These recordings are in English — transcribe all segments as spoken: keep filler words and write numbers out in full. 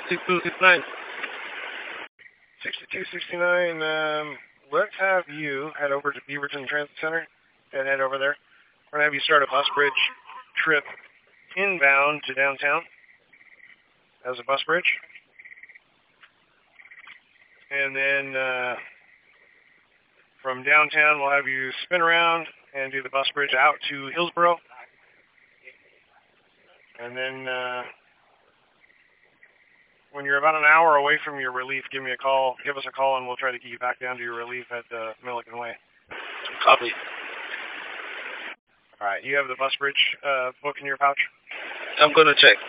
six two six nine. sixty-two sixty-nine, um, let's have you head over to Beaverton Transit Center and head over there. We're going to have you start a bus bridge trip inbound to downtown as a bus bridge. And then uh, from downtown, we'll have you spin around and do the bus bridge out to Hillsboro. And then uh, when you're about an hour away from your relief, give me a call. Give us a call, and we'll try to get you back down to your relief at uh, Milliken Way. Copy. All right, you have the bus bridge uh, book in your pouch? I'm going to check.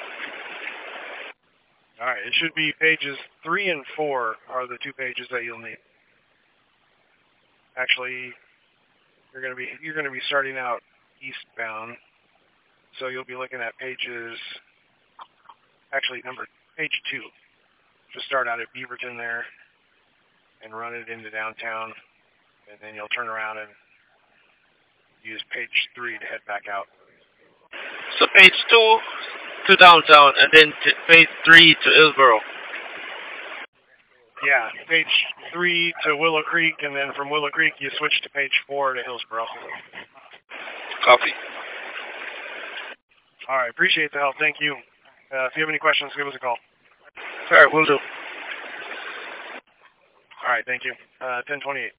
All right, it should be pages three and four are the two pages that you'll need. Actually, you're going to be you're going to be starting out eastbound, so you'll be looking at pages. Actually, number page two. Just start out at Beaverton there, and run it into downtown, and then you'll turn around and use page three to head back out. So page two to downtown, and then t- page three to Hillsboro. Yeah, page three to Willow Creek, and then from Willow Creek you switch to page four to Hillsboro. Copy. All right, appreciate the help. Thank you. Uh, if you have any questions, give us a call. All right, will do. All right, thank you. Uh, ten twenty-eight.